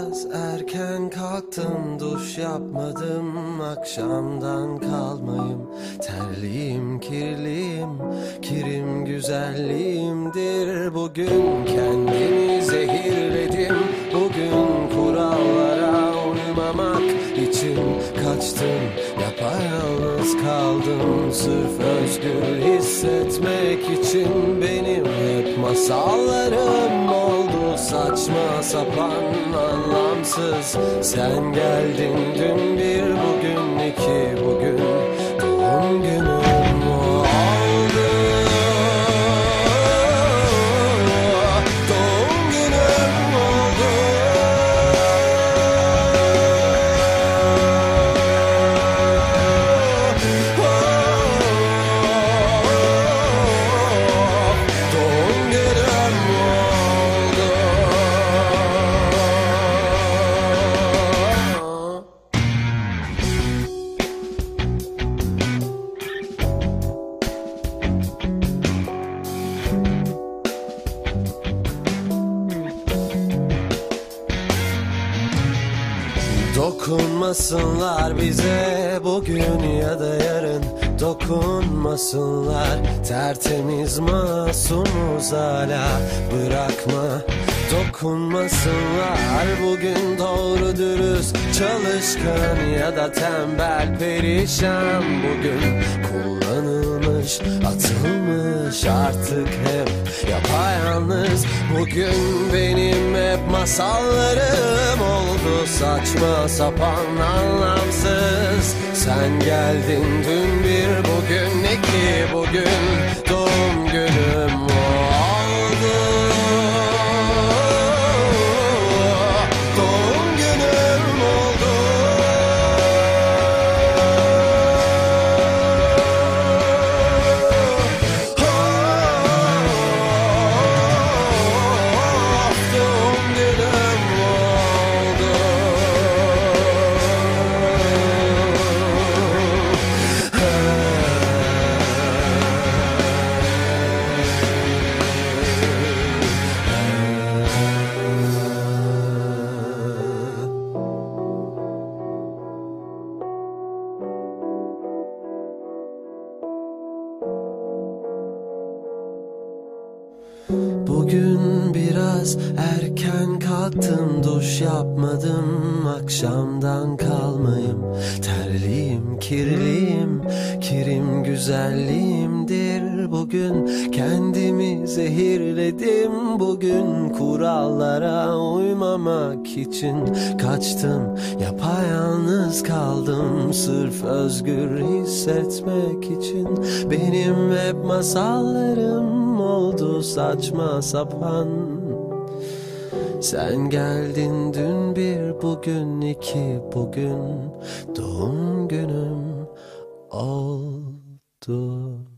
biraz erken kalktım, duş yapmadım, akşamdan kalmayım. Terliyim, kirliyim, kirim güzelliğimdir. Bugün kendimi zehirledim, bugün kurallara uymamak için kaçtım, yapayalnız kaldım. Sırf özgür hissetmek için benim hep masallarım oldu saçma sapan, anlamsız. Sen geldin dün bir, bugün iki, bugün doğum günüm oldu. Doğum günüm oldu. Doğum günüm oldu. Dokunmasınlar bize bugün ya da yarın, dokunmasınlar. Tertemiz masumuz hala, bırakma. Dokunmasınlar bugün doğru dürüst, çalışkan ya da tembel, perişan. Bugün kullanılmış, atılmış, artık hep yapayalnız. Bugün benim hep masallarım oldu saçma sapan, anlamsız. Sen geldin dün bir, bugün iki, bugün doğum günüm oldu. Doğum günüm oldu. Doğum günüm oldu. Bugün biraz erken kalktım, duş yapmadım, akşamdan kalmayım. Terliyim, kirliyim, kirim güzelliğimdir. Bugün kendimi zehirledim, bugün kurallara uymamak için kaçtım, yapayalnız kaldım. Sırf özgür hissetmek için benim hep masallarım oldu saçma sapan. Sen geldin dün bir, bugün iki, bugün doğum günüm oldu.